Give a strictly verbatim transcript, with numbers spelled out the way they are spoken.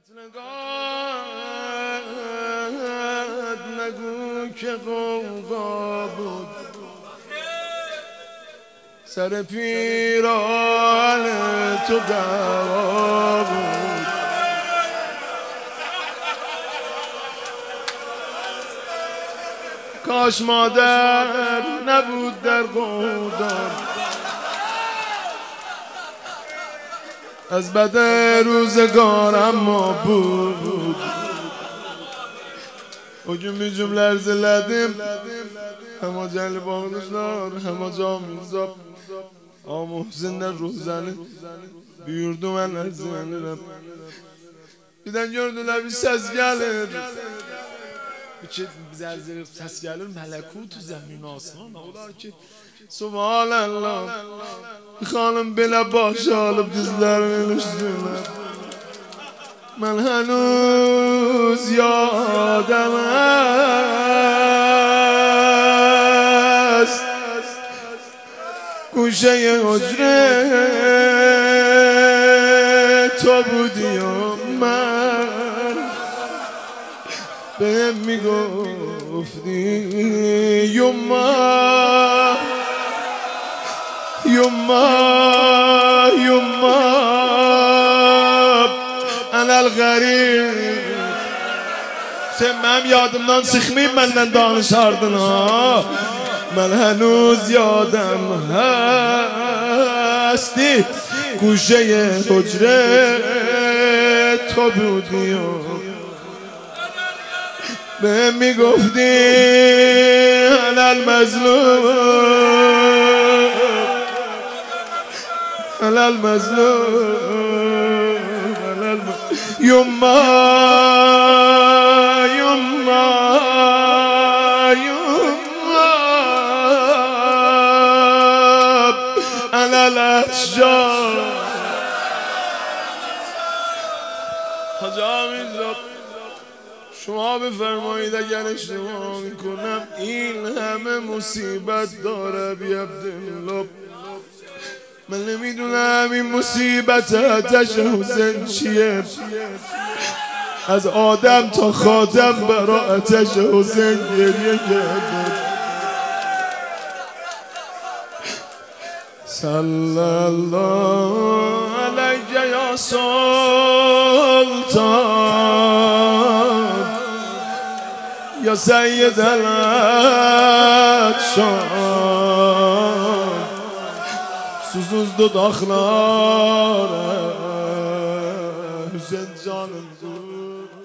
نگاد نگو که غوغا بود سر پیران تو دعوا بود. کاش مادر نبود در گودان از بد روزگارم ما بود. Bugün bir cümle erzeledim Hema Celil bağlışlar Hema camizab Ama Muhsinler ruhzani Büyürdüm en erzenirim. Birden gördüler bir ses gelir. Bir biz erzenirim ses gelir. Melekut zemin aslan olar ki Subhanallah. Hanım bile baş alıp dizlerinin üstüne. من هنوز یادم است گوشه حجره تو بودی و من بهم میگفتی یما یما یما الغریب sen benim yadımdan çıkmayayım benden danışardın ha. Ben henüz yadım hasti Kuşeye hücre tabu diyor Ben mi gofti Helal mezlum Helal mezlum Yumma, yumma, yumma Alal ashjar Hacı Amizab شما بفرمایید اگر اشتباه میکنم این همه مصیبت داره بی عبدالله من نمیدونم این مصیبت آتش حسین چیه از آدم تا خاتم برا آتش حسین گریه کرد صلی الله علیک یا سلطان یا سید العطشان Susuz dudaklara Hüseyin canım dur